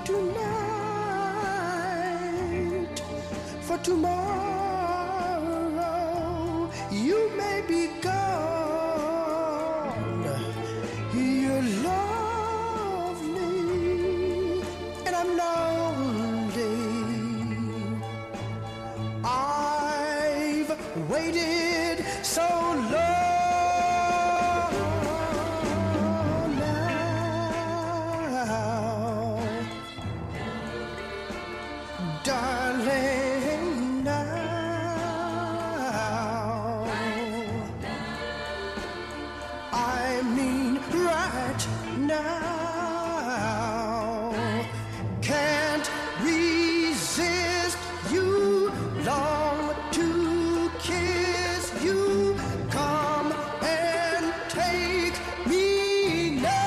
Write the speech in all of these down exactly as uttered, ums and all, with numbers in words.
tonight, for tomorrow you may be gone. You love me, and I'm lonely. I've waited so long. Darling, now, I mean right now, can't resist you, long to kiss you, come and take me now.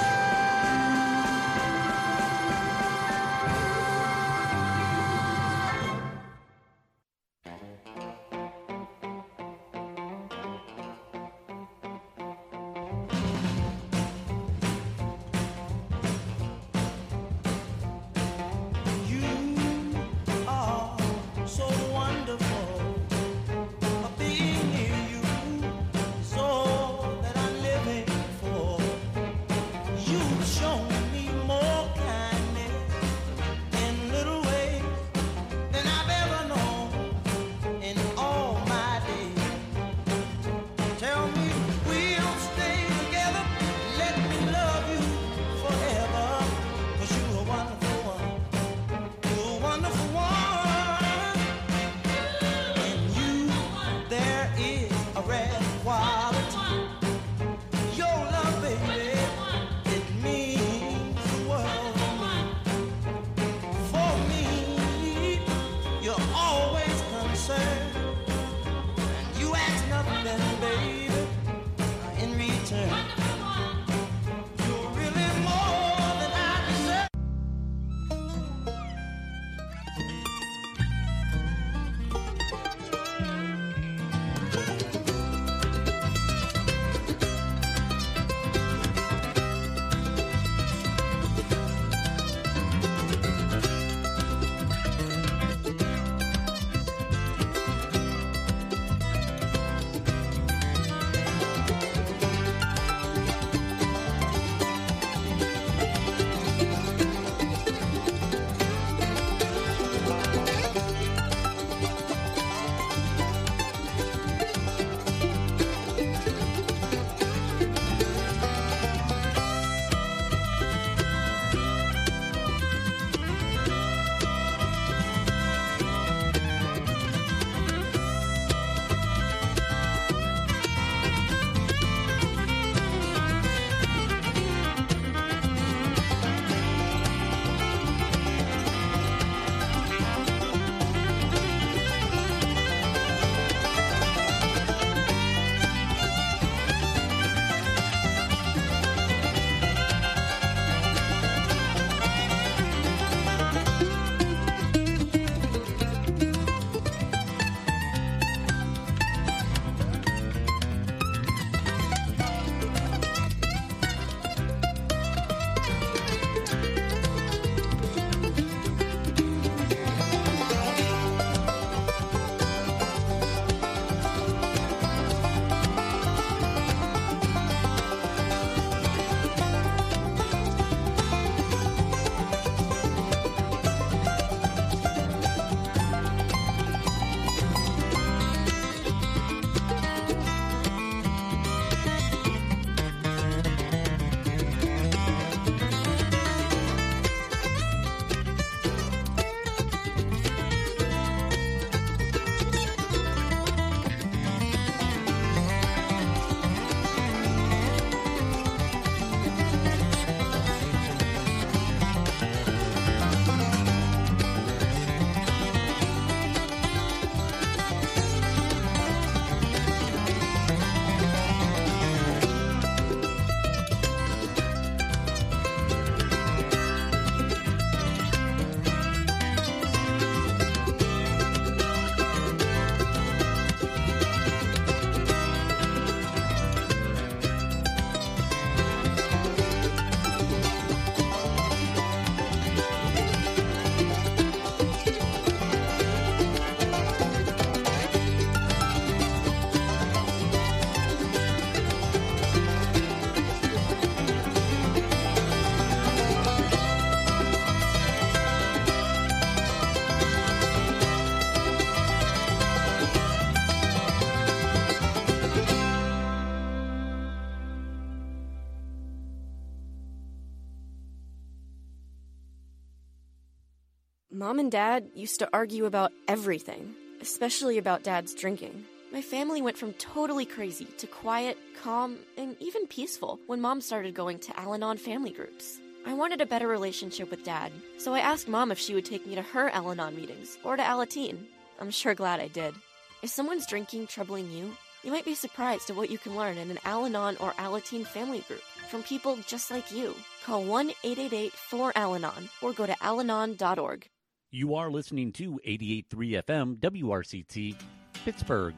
Mom and Dad used to argue about everything, especially about Dad's drinking. My family went from totally crazy to quiet, calm, and even peaceful when Mom started going to Al-Anon family groups. I wanted a better relationship with Dad, so I asked Mom if she would take me to her Al-Anon meetings or to Alateen. I'm sure glad I did. Is someone's drinking troubling you? You might be surprised at what you can learn in an Al-Anon or Alateen family group from people just like you. Call one eight eight eight four Al Anon or go to al anon dot org. You are listening to eighty-eight point three F M W R C T, Pittsburgh.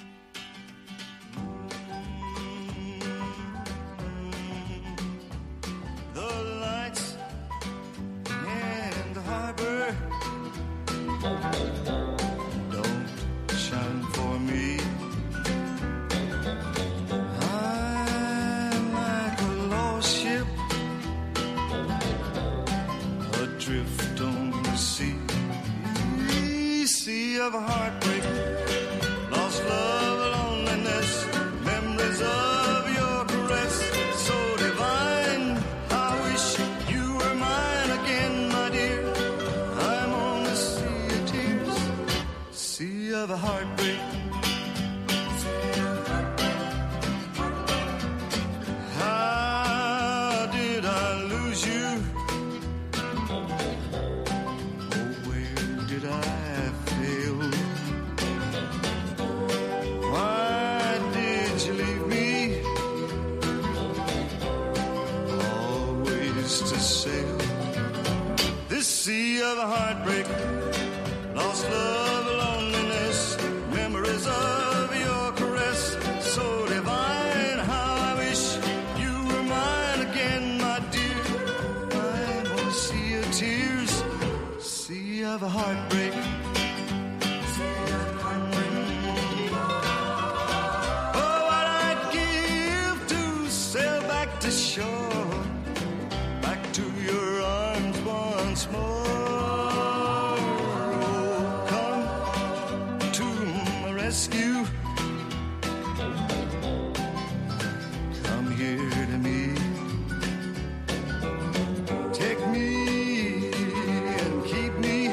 The lights in the harbor don't shine for me. I'm like a lost ship adrift on the sea. Sea of heartbreak, lost love, loneliness, memories of your caress, so divine. I wish you were mine again, my dear. I'm on the sea of tears, sea of heartbreak. How did I lose you? Oh, where did I? Sea of heartbreak, lost love, loneliness, memories of your caress, so divine. How I wish you were mine again, my dear. I'm on a sea of tears, sea of heartbreak. Oh, what I'd give to sail back to shore, back to your arms once more. Rescue. Come here to me. Take me and keep me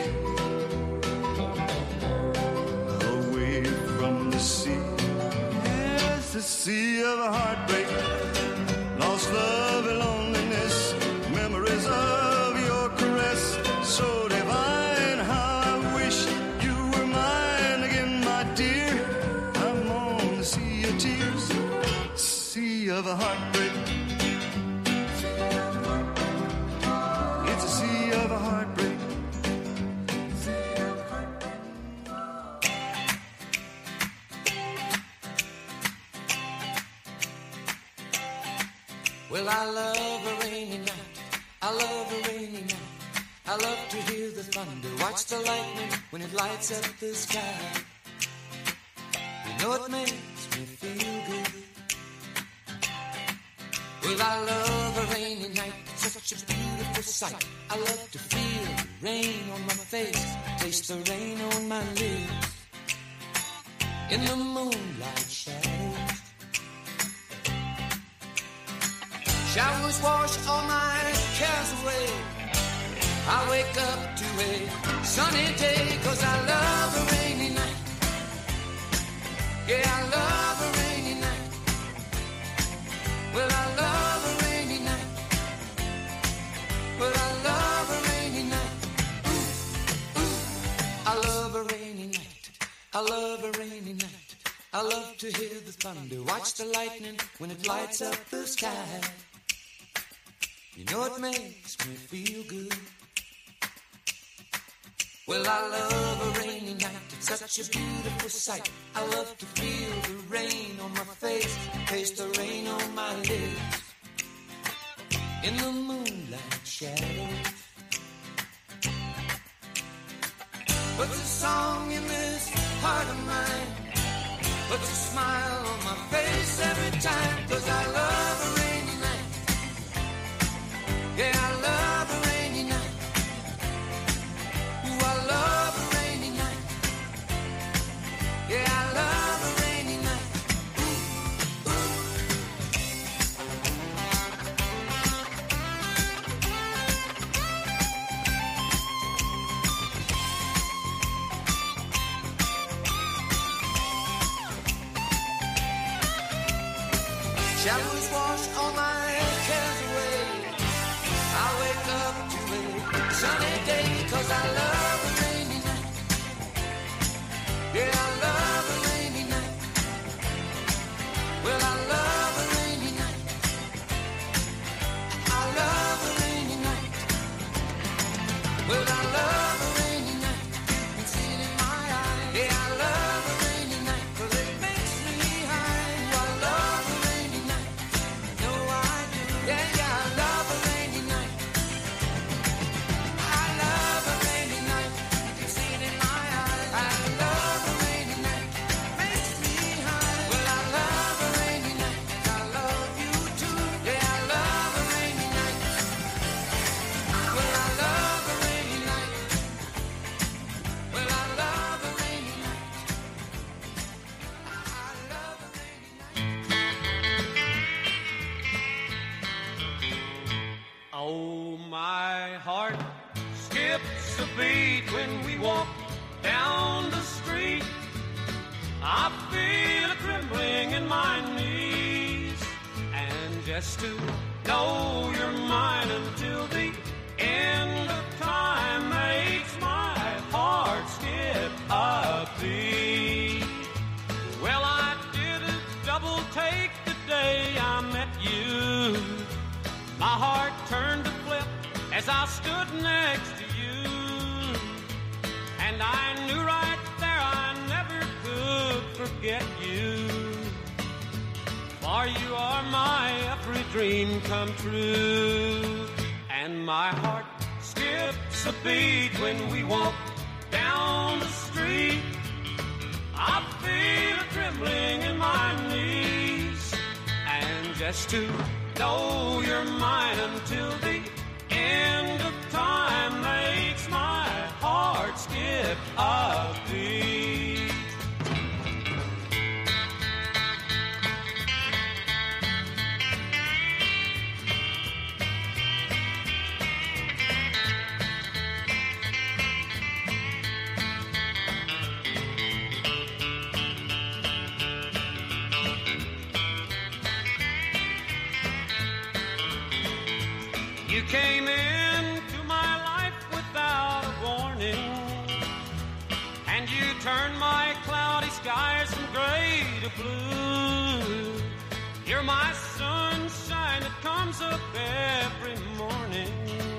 away from the sea. Yes, the sea of heartbreak, lost love and loneliness, memories of your caress, so divine. How I wish you were mine again, my dear. Sea of tears, sea of a heartbreak. It's a sea of a heartbreak. Well, I love a rainy night. I love a rainy night. I love to hear the thunder, watch the lightning when it lights up the sky. You know it makes me feel good. Well, I love a rainy night, such a beautiful sight. I love to feel the rain on my face, taste the rain on my lips. In the moonlight shadows, showers wash all my cares away. I wake up to a sunny day, 'cause I love a rainy night. Yeah, I love a rainy night. Well, I love a rainy night. Well, I love a rainy night. Ooh, ooh. I love a rainy night. I love a rainy night. I love to hear the thunder, watch the lightning when it lights up the sky. You know it makes me feel good. Well, I love a rainy night, it's such a beautiful sight. I love to feel the rain on my face, taste the rain on my lips. In the moonlight shadows, puts a song in this heart of mine, puts a smile on my face every time, 'cause I love a rainy night. Yeah, I love a rainy night. Ooh, I love a rainy night. Yeah, I love a rainy night. Ooh, ooh. dust all my cares away. I wake up to a sunny day, 'cause I love a rainy night. Yeah, I love a rainy night. Well, I love a rainy night. I love a rainy night. Well, I love a rainy night. You can see it in my eyes. Yeah, I love a rainy night, 'cause it makes me high. I love a rainy night. No, I do. Yeah, yeah, I love a rainy night. I love a rainy night. You can see it in my eyes. I love a rainy night. Makes me high. Well, I love a rainy night. I love you too. Yeah, I love a rainy night. Well, I love a rainy night. Well, I love a rainy night. I love a rainy night. Oh, my heart skips a beat when we walk down the street. I feel a trembling in my knees, and just to know you're mine until the end of time makes my heart skip a beat. Well, I did a double take the day I met you. My heart turned to flip as I stood next to you, and I knew right there I never could forget you. For you are my every dream come true, and my heart skips a beat when we walk down the street. I feel a trembling in my knees, and just to know you're mine until the end of time makes my heart skip a beat. You came into my life without a warning, and you turned my cloudy skies from gray to blue. You're my sunshine that comes up every morning.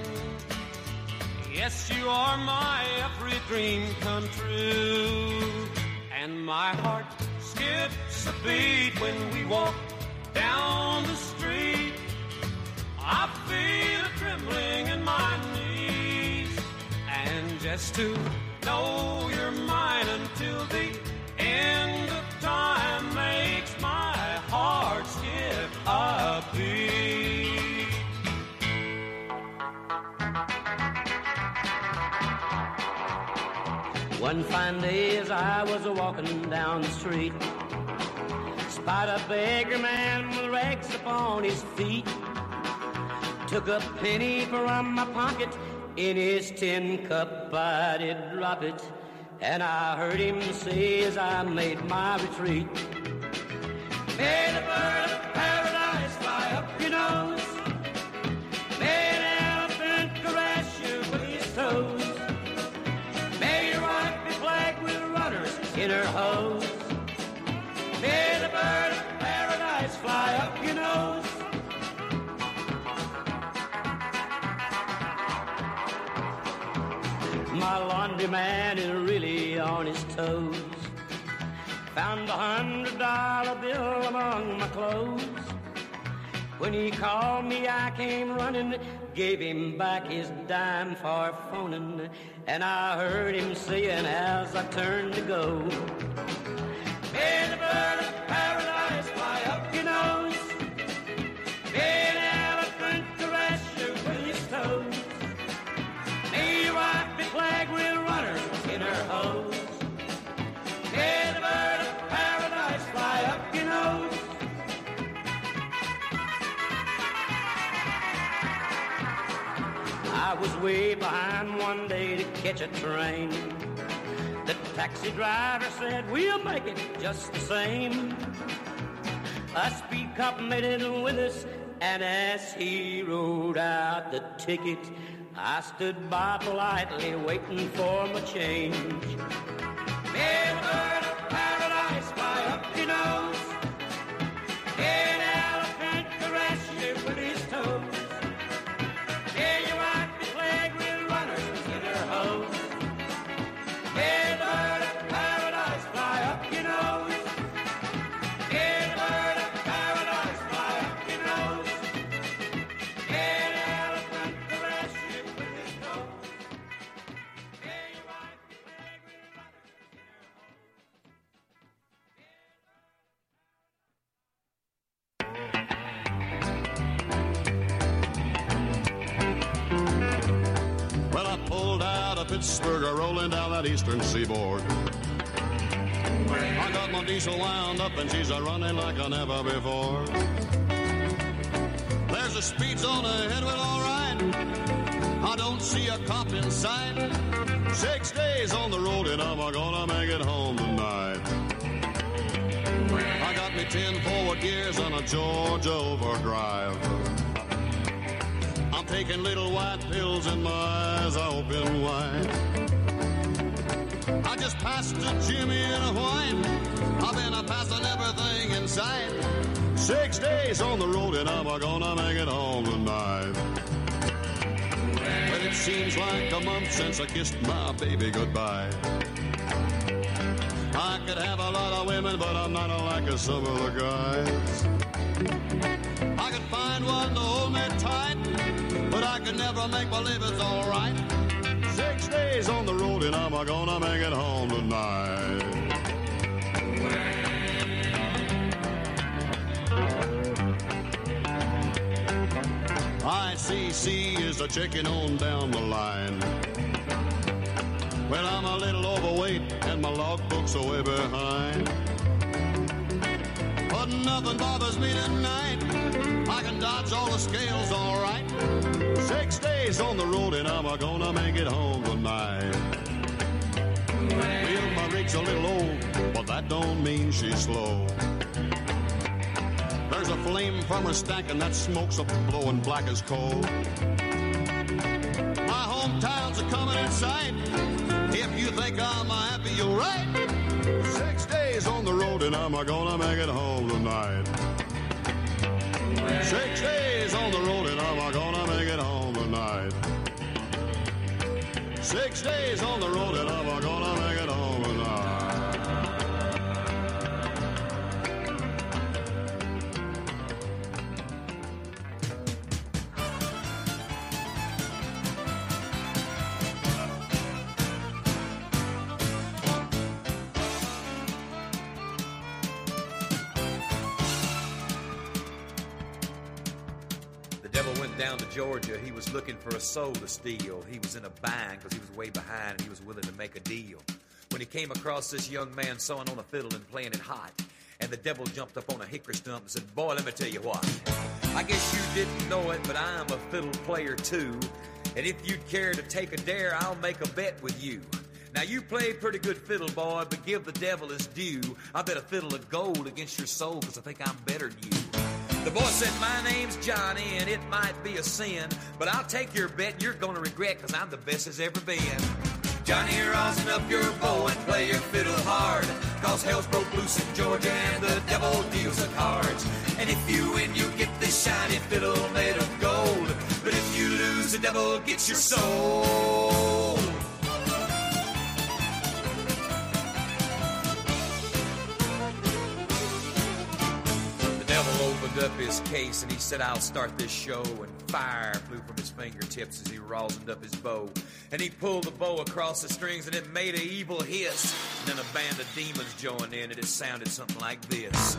Yes, you are my every dream come true, and my heart skips a beat when we walk down the street. I feel a trembling in my knees, and just to know you're mine until the end of time makes my heart skip a beat. One fine day as I was a-walking down the street, spied a beggar man with rags upon his feet. Took a penny from my pocket, in his tin cup I did drop it, and I heard him say as I made my retreat, may the bird of paradise fly up your nose, may an elephant caress you with his toes, may your wife be flagged with runners in her hose, may the bird of paradise fly up your nose. My laundry man is really on his toes. Found a hundred dollar bill among my clothes. When he called me, I came running, gave him back his dime for phoning, and I heard him saying as I turned to go, may the bird of paradise fly up your nose, may an elephant caress you with his toes, may your wife be flagged with runners in her hose, may the bird of paradise fly up your nose. I was way behind one day to catch a train. The taxi driver said, we'll make it just the same. A speed cop made it with us, and as he rode out the ticket, I stood by politely waiting for my change. May the bird of paradise fly up your nose. May an elephant caress you with his toes. May you rock the flag with runners in her hose. May the bird of paradise fly up your nose. May the bird of paradise fly up your nose. May an elephant caress you with his toes. May you rock the flag with runners in her Well, I pulled out of Pittsburgh, rolling down that eastern seaboard. I got my diesel wound up and she's a running like I never before. There's a speed zone ahead, well, all right. I don't see a cop in sight. Six days on the road and I'm gonna make it home tonight. I got me ten forward gears on a Georgia overdrive. I'm taking little white pills and my eyes are open wide. I just passed a Jimmy in a white. I've been a passing everything in sight. Six days on the road and I'm gonna make it home tonight. But it seems like a month since I kissed my baby goodbye. I could have a lot of women, but I'm not like some of the guys. I could find one to hold me tight, but I could never make believe it's all right. Six days on the road and I'm gonna make it home tonight. I C C is a checking on down the line. Well, I'm a little overweight and my logbook's are way behind. But nothing bothers me tonight. I can dodge all the scales all right. Six days on the road and I'm gonna make it home tonight. Well, my rig's a little old, but that don't mean she's slow. There's a flame from her stack and that smoke's a blowing black as coal. My hometown's a coming in sight. If you think I'm happy, you're right. Six days on the road and I'm gonna make it home tonight. Six days on the road and I'm gonna make it home tonight. Six days on the road and I'm gonna make it home tonight. Down to Georgia, he was looking for a soul to steal. He was in a bind because he was way behind and he was willing to make a deal. When he came across this young man sewing on a fiddle and playing it hot, and the devil jumped up on a hickory stump and said, "Boy, let me tell you what. I guess you didn't know it, but I'm a fiddle player too. And if you'd care to take a dare, I'll make a bet with you. Now, you play pretty good fiddle, boy, but give the devil his due. I bet a fiddle of gold against your soul because I think I'm better than you." The boy said, "My name's Johnny, and it might be a sin, but I'll take your bet and you're going to regret because I'm the best as ever been. Johnny, rosin up your bow and play your fiddle hard, cause hell's broke loose in Georgia and the devil deals the cards. And if you win, you get this shiny fiddle made of gold, but if you lose, the devil gets your soul." Opened up his case and he said, "I'll start this show," and fire flew from his fingertips as he rosined up his bow. And he pulled the bow across the strings and it made an evil hiss. And then a band of demons joined in and it sounded something like this.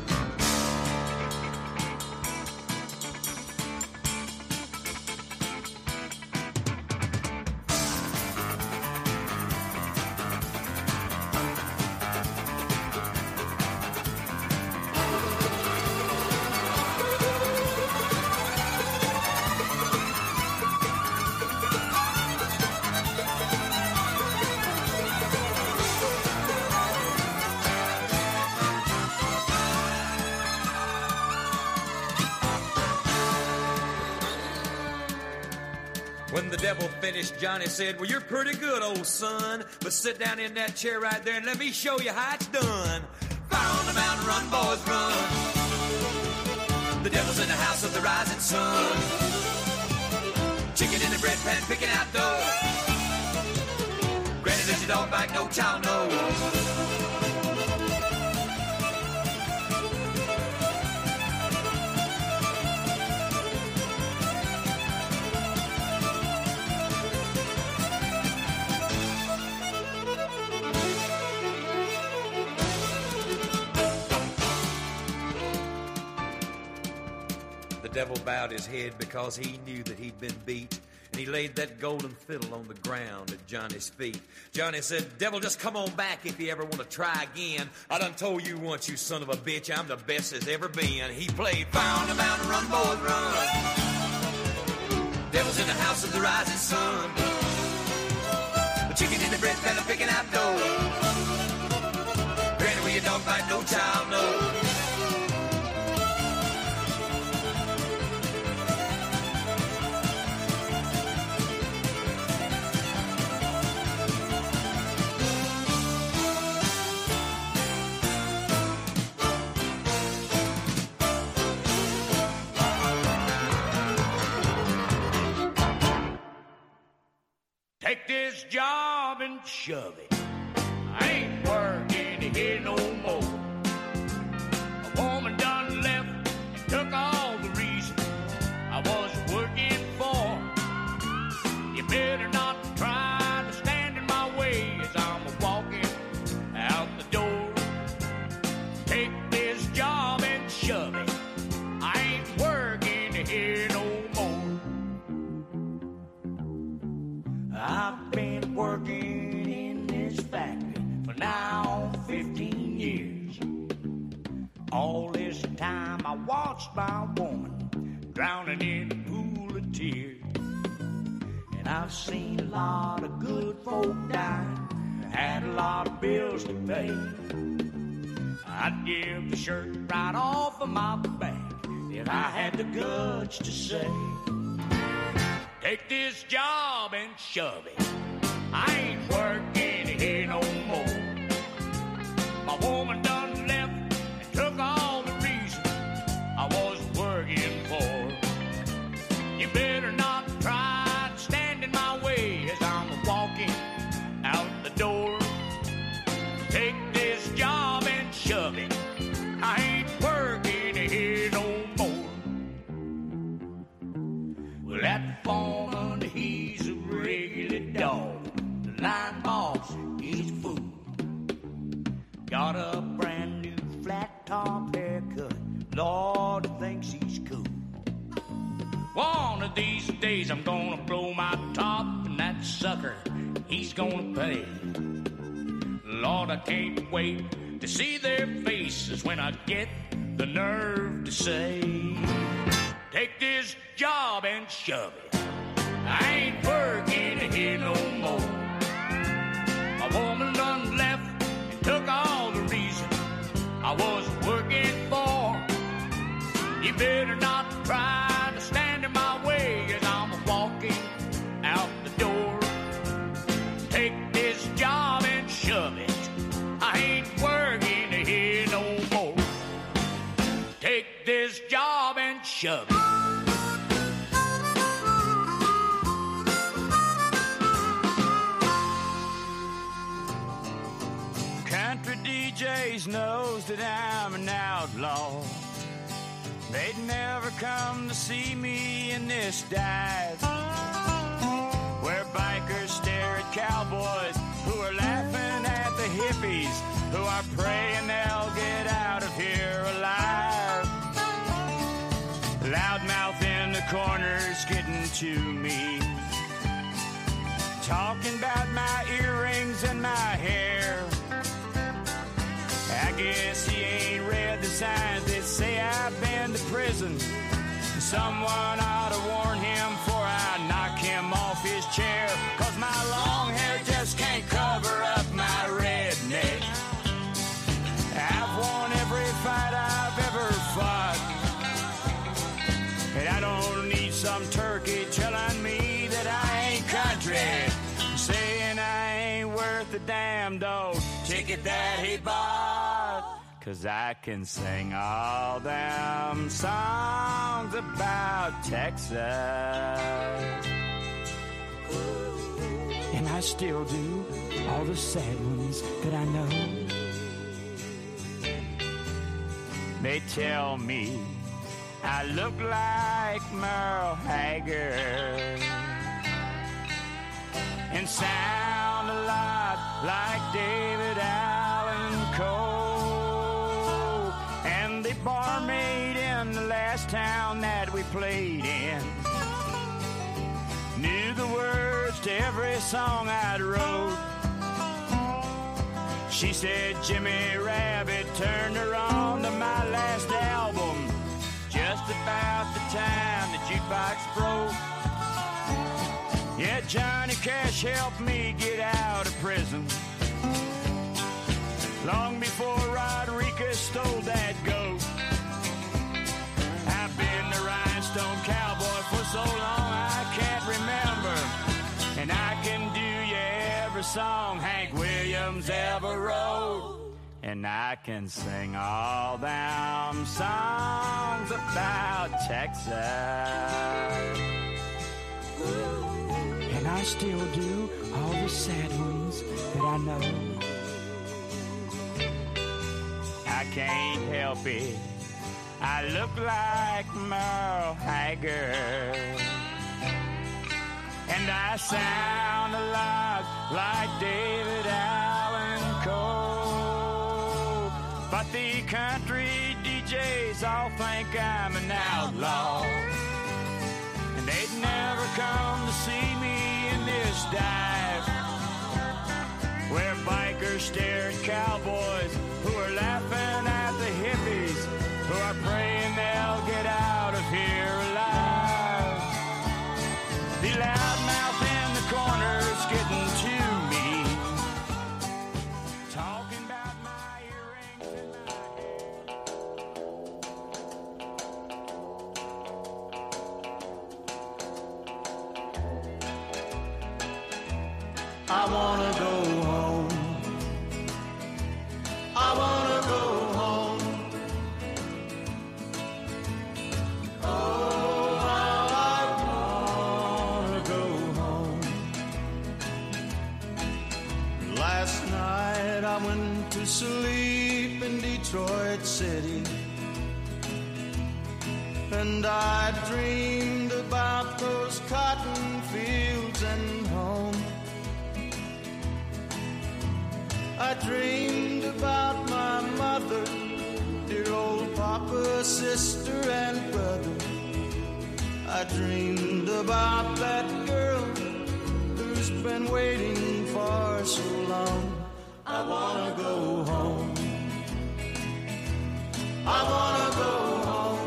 When the devil finished, Johnny said, well, you're pretty good, old son, but sit down in that chair right there and let me show you how it's done. Fire on the mountain, run, boys, run. The devil's in the house of the rising sun. Chicken in the bread pan, picking out dough. Granny does your dog bite, no child knows. The devil bowed his head because he knew that he'd been beat, and he laid that golden fiddle on the ground at Johnny's feet. Johnny said, devil, just come on back if you ever want to try again. I done told you once, you son of a bitch, I'm the best there's ever been. He played Fire on the Mountain, run, boys, run. Devil's in the house of the rising sun. The chicken in the bread pan, picking out dough. Granny, where your dog bite, no child knows. Take this job and shove it. I ain't working here no more. A woman done left and took all the reason I was working for. You better not try to stand in my way as I'm walking out the door. Take this job and shove it. I ain't working here no more. I've been working in this factory for now fifteen years. All this time I watched my woman drowning in a pool of tears. And I've seen a lot of good folk die, had a lot of bills to pay. I'd give the shirt right off of my back if I had the guts to say, take this job and shove it. I ain't working here no more. My woman done left and took all the reason I was working for. You better not try to stand in my way as I'm walking out the door. Take this job and shove it. I ain't working here no more. Well, that foreman, he's a regular dog. The line boss, he's a fool. Got a brand new flat top haircut. Lord, thinks he's cool. One of these days I'm gonna blow my top, and that sucker, he's gonna pay. Lord, I can't wait to see their faces when I get the nerve to say, take this job and shove it. I ain't working here no more. A woman done left and took all the reason I was working for. You better not try to stand in my way as I'm walking out the door. Take this job and shove it. I ain't working here no more. Take this job and shove it. Country D Js knows that I'm an outlaw. They'd never come to see me in this dive, where bikers stare at cowboys who are laughing at the hippies who are praying they'll get out of here alive. Loudmouth in the corners getting to me, talking about my earrings and my hair. I guess he ain't read the signs that say I've been to prison. Someone ought to warn him before I knock him off his chair, 'cause my long hair just can't cover up my redneck. I've won every fight I've ever fought, and I don't need some turkey telling me that I that he bought. 'Cause I can sing all them songs about Texas. And I still do all the sad ones that I know. They tell me I look like Merle Haggard and sound a lot like David Allan Coe. And the barmaid in the last town that we played in knew the words to every song I'd wrote. She said Jimmy Rabbit turned her on to my last album just about the time the jukebox broke. Yeah, Johnny Cash helped me get out of prison long before Rodriguez stole that goat. I've been the Rhinestone Cowboy for so long I can't remember, and I can do you every song Hank Williams ever wrote. And I can sing all them songs about Texas. And I still do all the sad ones that I know. I can't help it, I look like Merle Haggard, and I sound a lot like David Allan Coe. But the country D Js all think I'm an outlaw, and they'd never come to see me in this dive, where bikers stare at cowboys who are laughing at the hippies who are praying they'll get out of here alive. The loudmouth in the corner is getting to me, talking about my earrings and my I wanna go home. I wanna go home. Oh, how I wanna go home. Last night I went to sleep in Detroit City, and I dreamed about those cotton fields and home. I dreamed about my mother, dear old papa, sister, and brother. I dreamed about that girl who's been waiting for so long. I wanna go home. I wanna go home.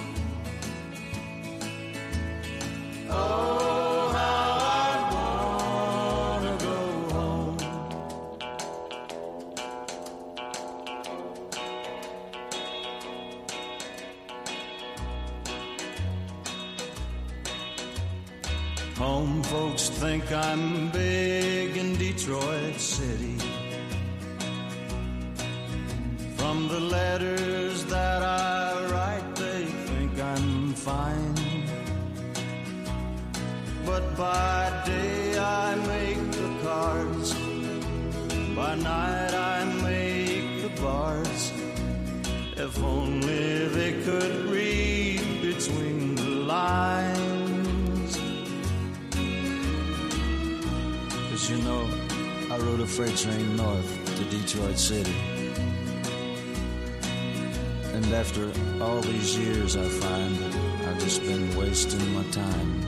Oh, how I wanna go home. Home folks think I'm big in Detroit City. From the letters that I write, they think I'm fine. But by day I make the cards, by night I make the bars. If only they could read between the lines. 'Cause you know, I rode a freight train north to Detroit City, and after all these years I find that I've just been wasting my time.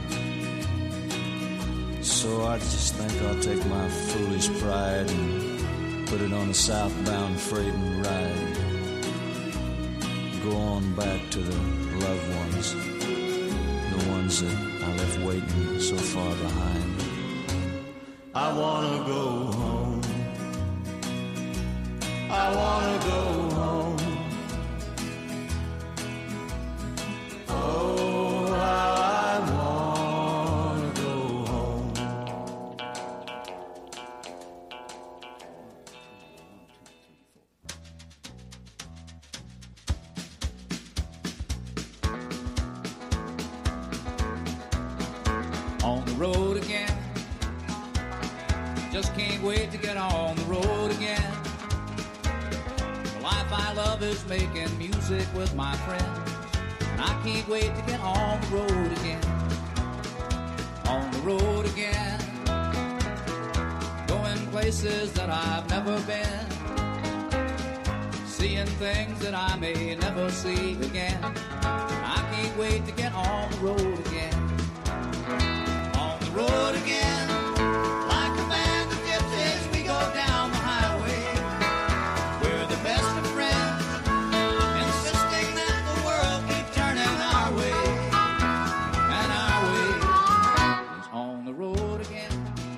So I just think I'll take my foolish pride and put it on a southbound freight and ride. Go on back to the loved ones, the ones that I left waiting so far behind. I wanna go home. I wanna go home. Oh, how I wanna go home. road again. Just can't wait to get on the road again. The life I love is making music with my friends, and I can't wait to get on the road again. On the road again, going places that I've never been, seeing things that I may never see again. I can't wait to get on the road again. On the road again, like a band of gypsies, we go down the highway. We're the best of friends, insisting that the world keep turning our way. And our way is on the road again.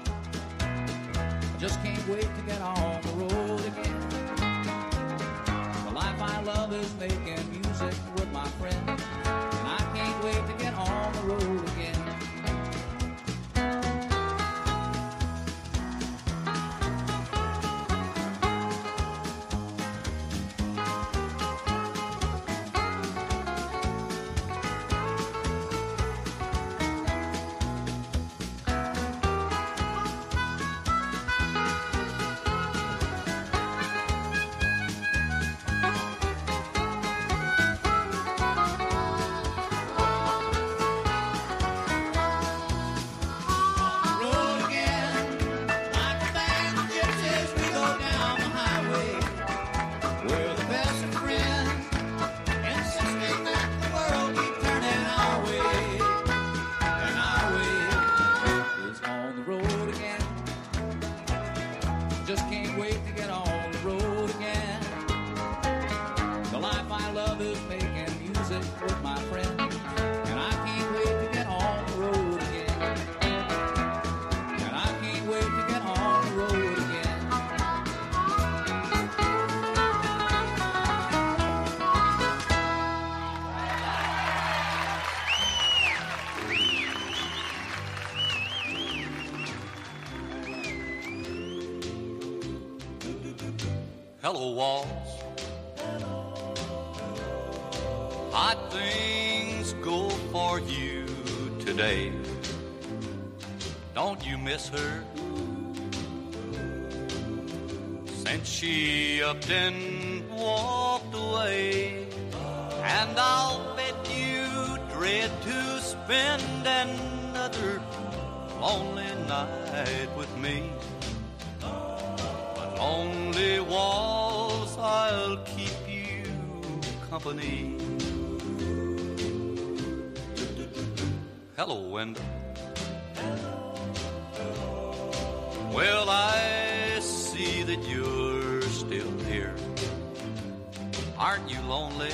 I just can't wait to get on the road again. The life I love is making music with my friends, and I can't wait to get on the road again. Hello, walls. Hot things go for you today. Don't you miss her? Since she upped and walked away. And I'll bet you dread to spend another lonely night with me. Only walls, I'll keep you company. Hello, window. Well, I see that you're still here. Aren't you lonely?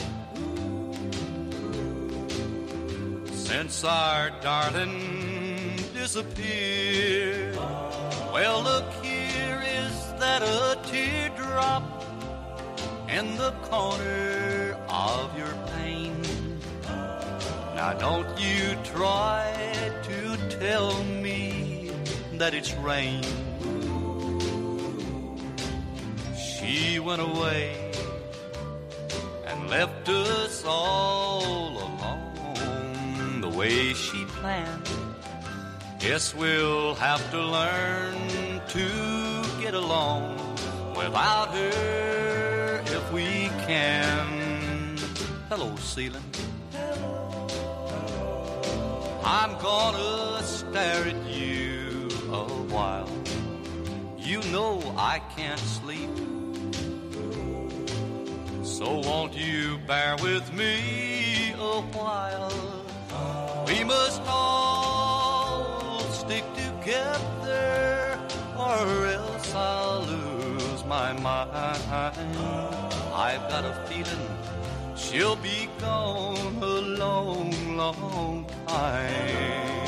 Since our darling disappeared. Well, look here, is that a teardrop in the corner of your pain? Now don't you try to tell me that it's rain. She went away and left us all alone the way she planned. Guess we'll have to learn to get along without her if we can. Hello, ceiling. I'm gonna stare at you a while. You know I can't sleep. So won't you bear with me a while? We must all stick together or else I'll lose my mind. I've got a feeling she'll be gone a long, long time.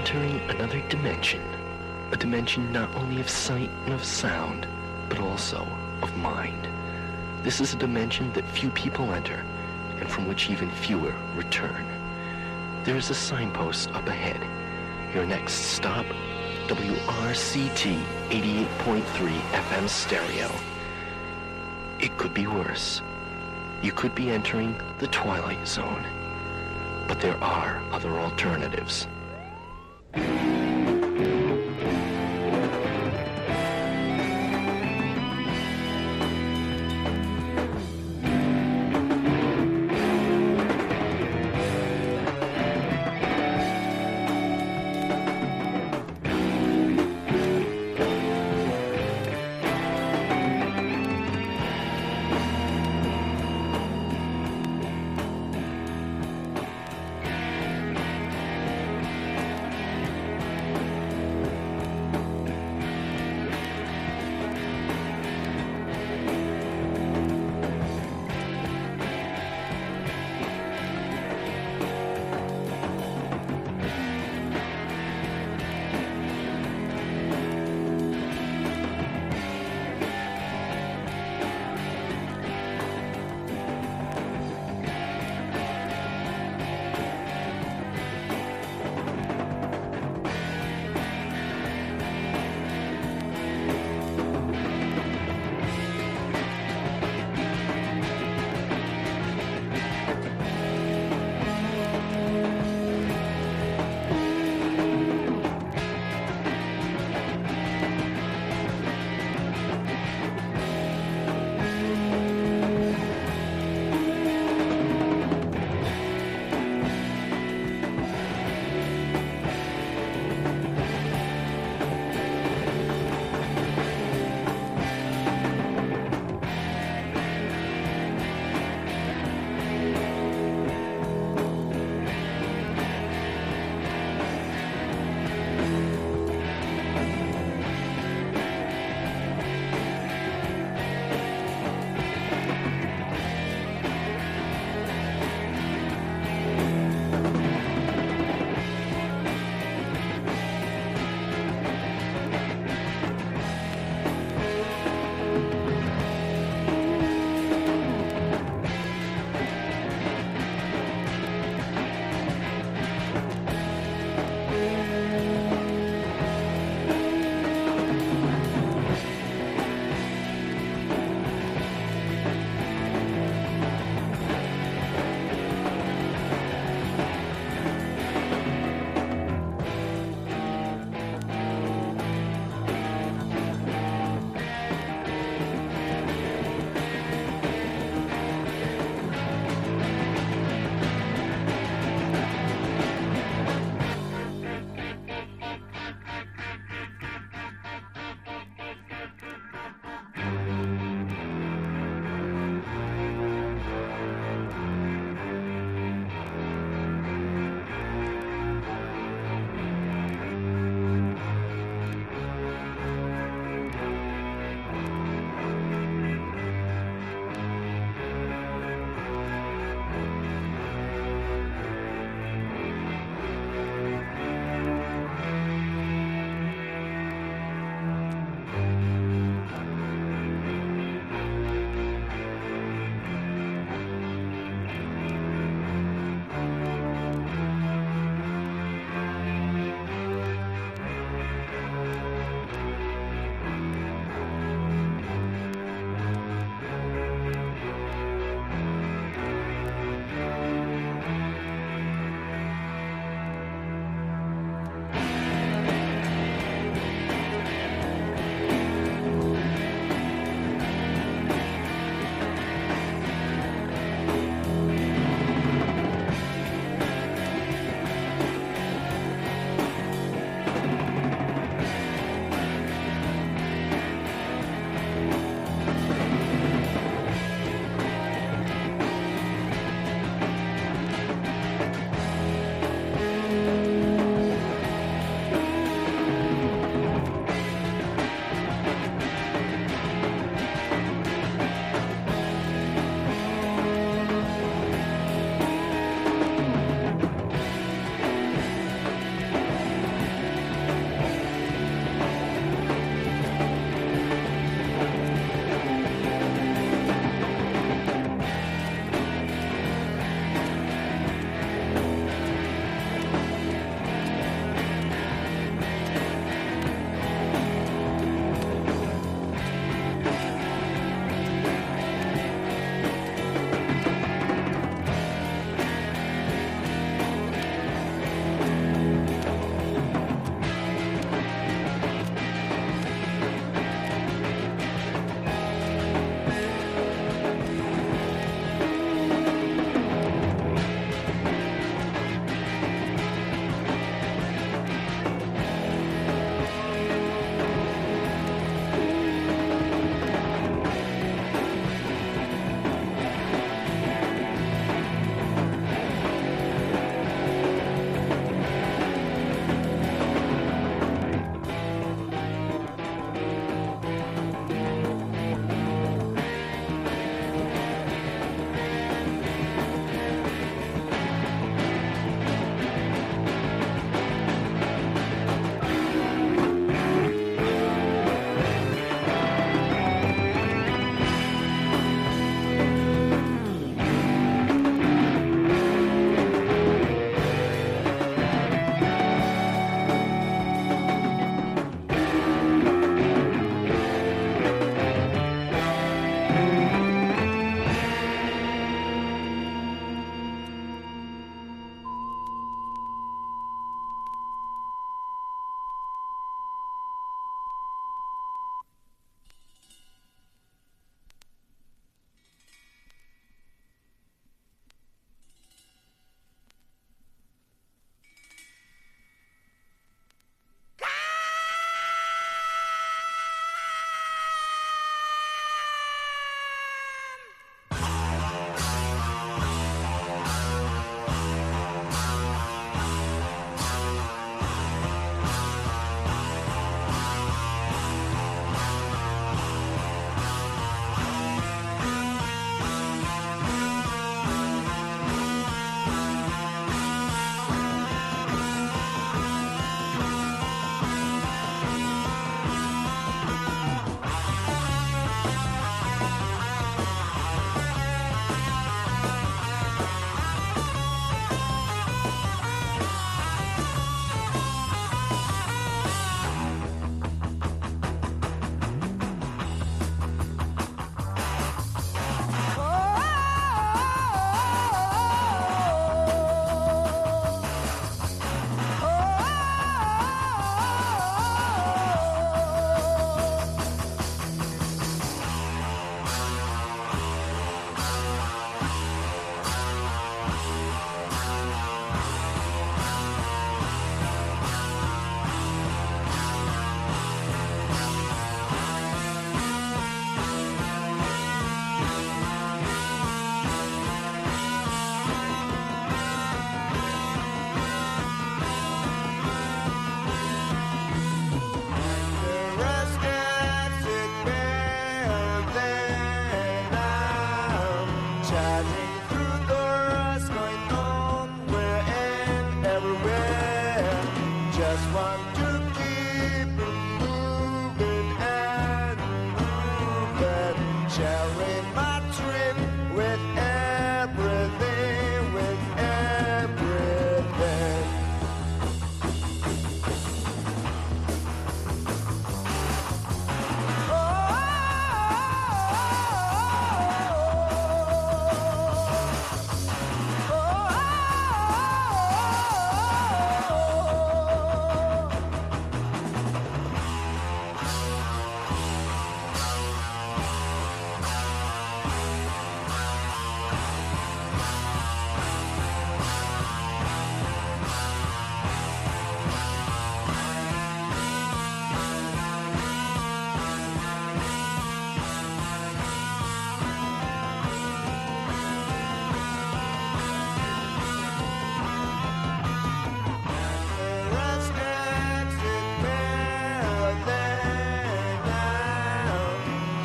entering another dimension. A dimension not only of sight and of sound, but also of mind. This is a dimension that few people enter, and from which even fewer return. There is a signpost up ahead. Your next stop, W R C T eighty-eight point three F M stereo. It could be worse. You could be entering the Twilight Zone. But there are other alternatives.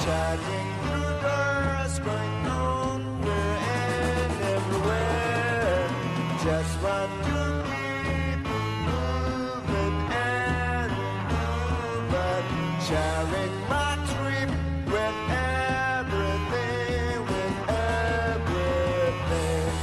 Charging through doors, going nowhere and everywhere. Just want to keep moving and moving. Sharing my trip with everything, with everything.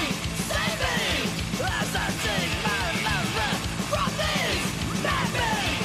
Save me as I take my last breath from this madman.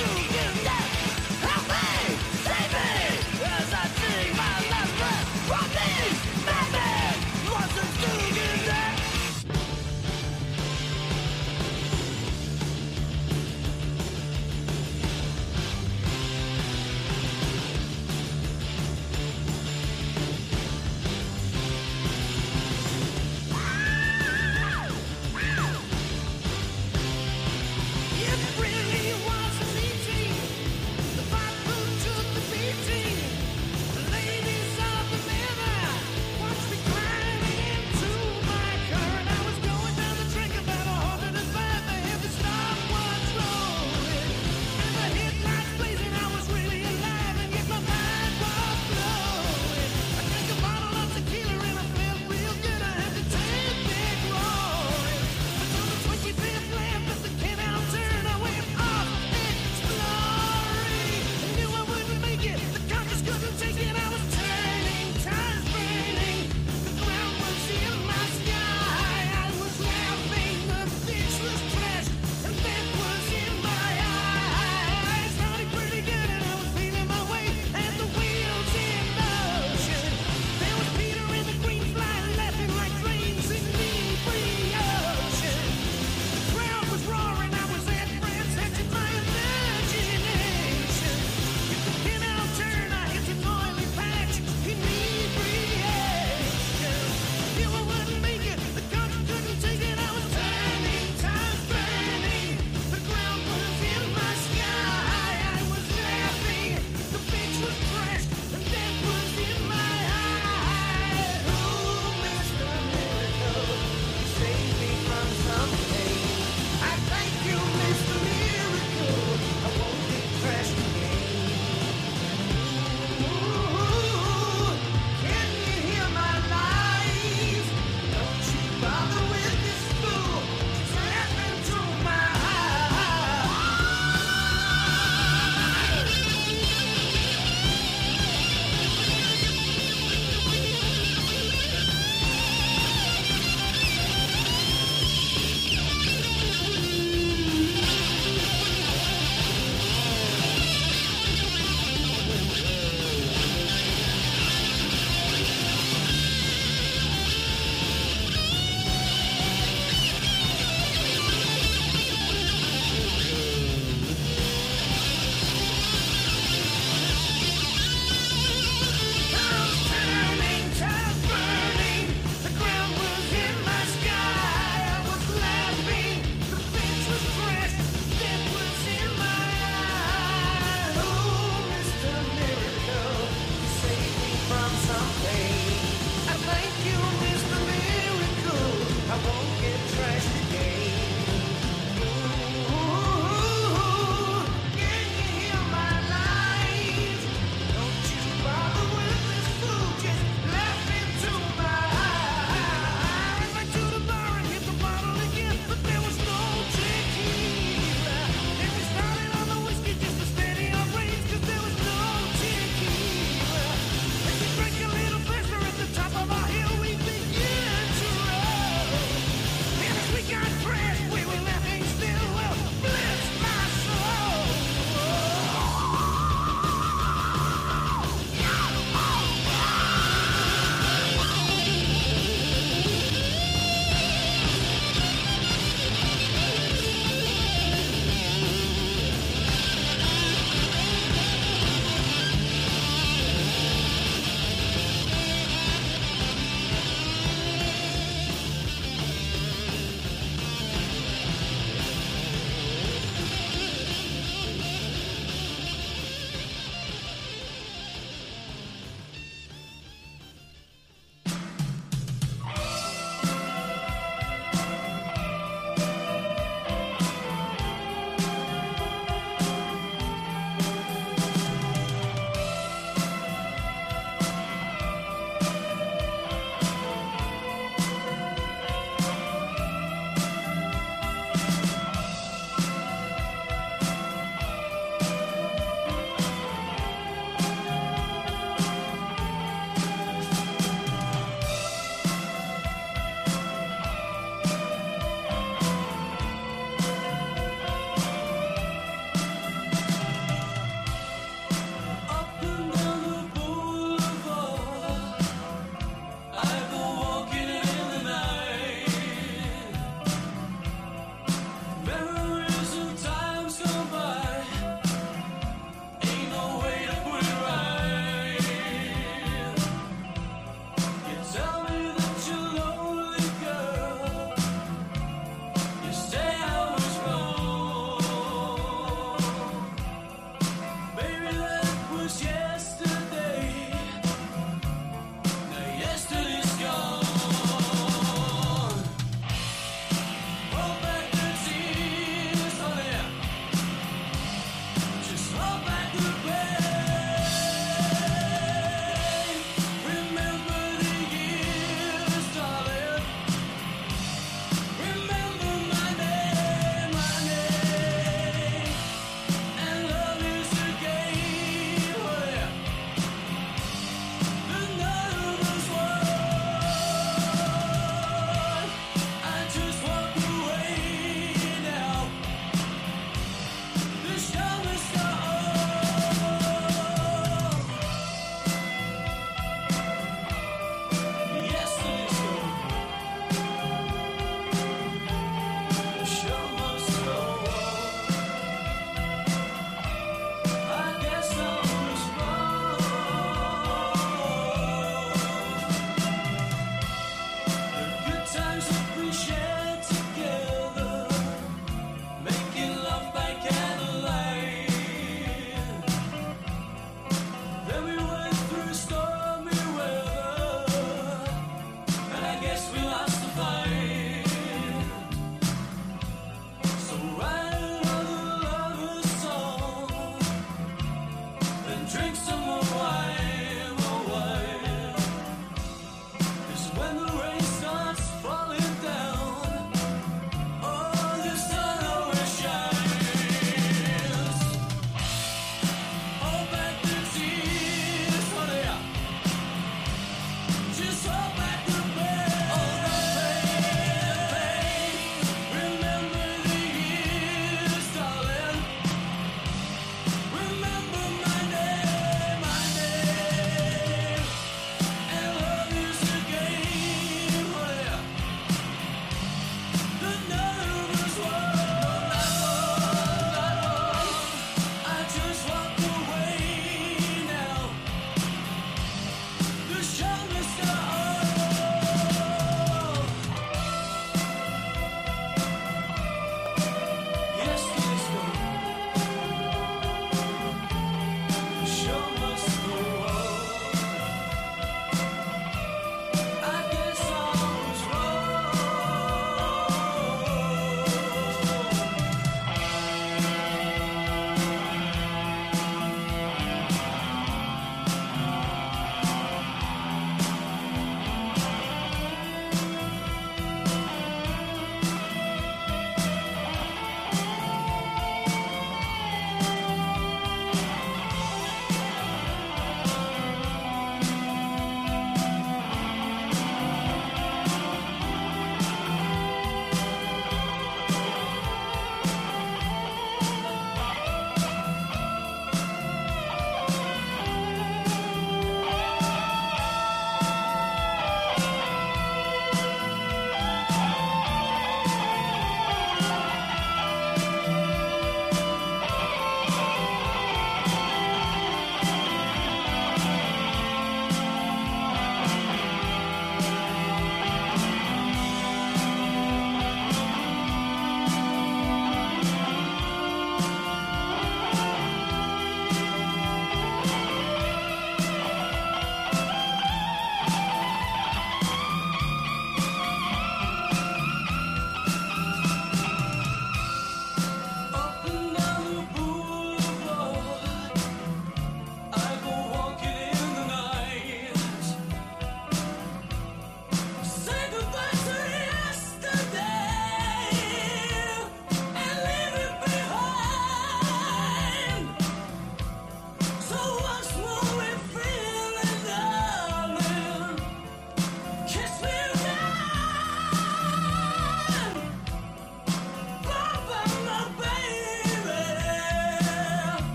I thank you.